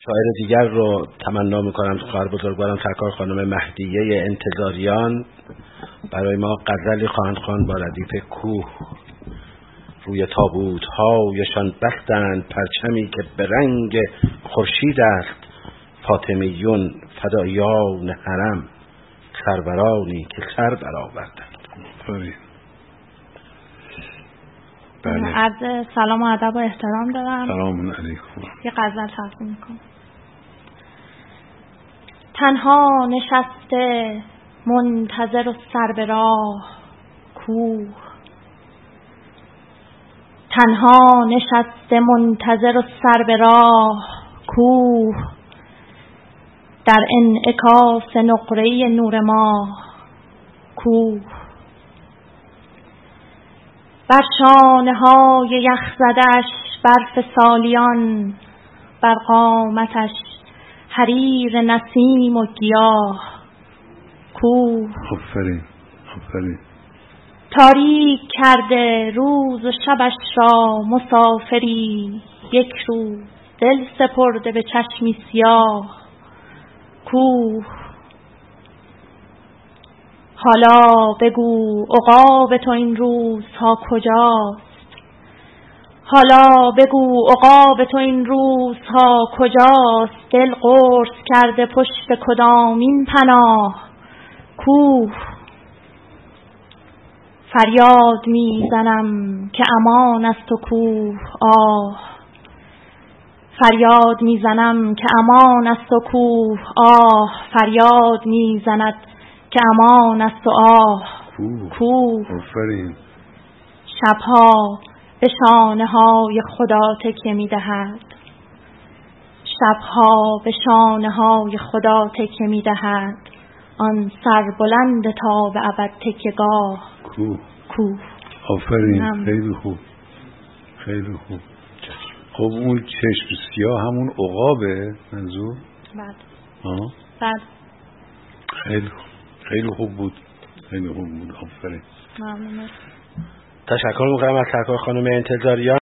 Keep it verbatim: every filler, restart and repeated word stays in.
شاعر دیگر رو تمنا میکنم، خواهر بزرگوارم سرکار خانم مهدیه انتظاریان برای ما غزلی خواهند خواند با ردیف کوه. روی تابوت هایشان بستند پرچمی که به رنگ خورشید است، فاطمیون فدایان حرم، سرورانی که سر برآوردند. بله. عرض سلام و ادب و احترام دارم. سلام علیکم. یه غزل تقدیم میکنم. تنها نشسته منتظر و سر به راه کوه، تنها نشسته منتظر و سر به راه کوه، در انعکاس نقره نور ماه کوه، بر شانه های یخ زدش برف سالیان، بر قامتش حریر نسیم و گیاه کوه. آفرین آفرین. تاریک کرده روز و شبش را مسافری، یک روز دل سپرده به چشمی سیاه کوه. حالا بگو عقاب تو این روزها کجاست، حالا بگو عقاب تو این روزها کجاست، دل قرص کرده پشت کدامین پناه کوه. فریاد میزنم که امان است و کوه آه، فریاد میزنم که امان است و کوه آه، فریاد میزند که امان است و آه کوه. آفرین. شبها به شانه های خدا تکیه میدهد، شبها به شانه های خدا تکیه میدهد، آن سر بلند تا به ابد تکیه‌گاه کوه کوه. آفرین. خیلی خوب خیلی خوب. خب اون چشم سیاه همون عقابه منظور؟ بله. آه بله. خیلی خوب خیلی خوب بود خیلی خوب بود. آفرین. ممنون. تشکر میکنم از سرکار خانم انتظاریان.